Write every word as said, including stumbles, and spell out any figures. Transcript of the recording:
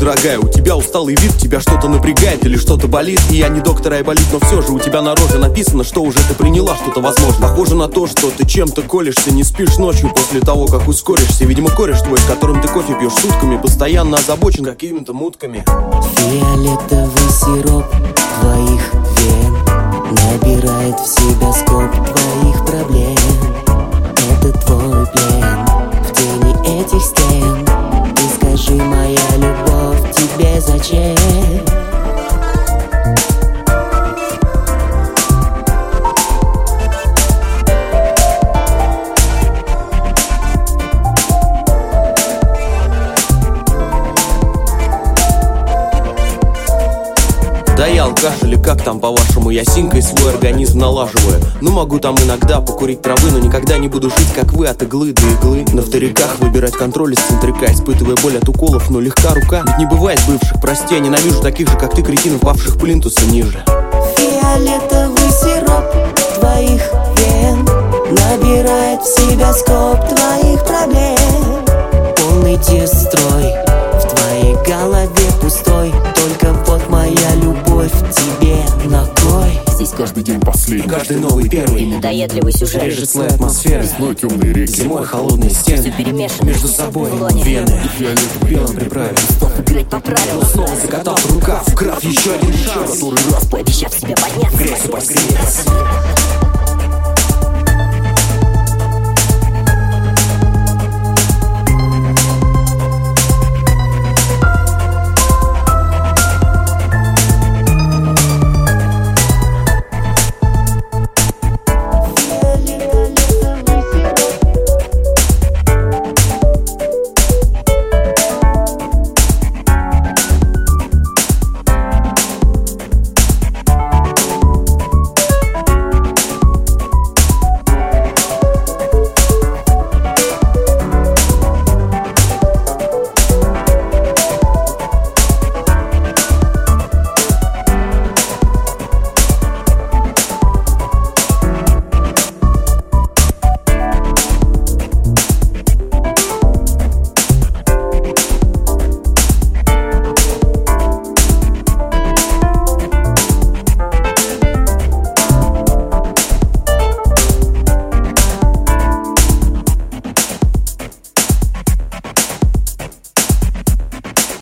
дорогая, у тебя усталый вид, тебя что-то напрягает или что-то болит. И я не доктор, а и болит, но все же у тебя на роже написано, что уже ты приняла что-то возможно. Похоже на то, что ты чем-то колешься, не спишь ночью после того, как ускоришься. Видимо, кореш твой, с которым ты кофе пьешь сутками, постоянно озабочен какими-то мутками. Фиолетовый сироп твоих вен набирает в себя скоп твоих проблем. Это твой плен в тени этих стен. Ты скажи, моя любовь, тебе зачем? Да я алкаш или как там по-вашему, я синкой свой организм налаживаю. Ну могу там иногда покурить травы, но никогда не буду жить, как вы, от иглы до иглы. На вториках выбирать контроль из центрика, испытывая боль от уколов, но легка рука. Ведь не бывает бывших, прости, я ненавижу таких же, как ты, кретинов, павших плинтуса ниже. Фиолетовый сироп твоих вен набирает в себя скоп твоих проблем. Полный тест-строй в твоей голове пустой. Только вот моя любовь тебе на кой. Здесь каждый день последний, каждый новый первый, и надоедливый сюжет. Режет слой атмосферы, весной темные реки, зимой холодные стены. Все перемешано между собой в вены и фиолетовый белым приправил. Греть по правилам, Снова закатал рукав, вкрав еще один шанс, который раз пообещав себе подняться. грязь поскребется.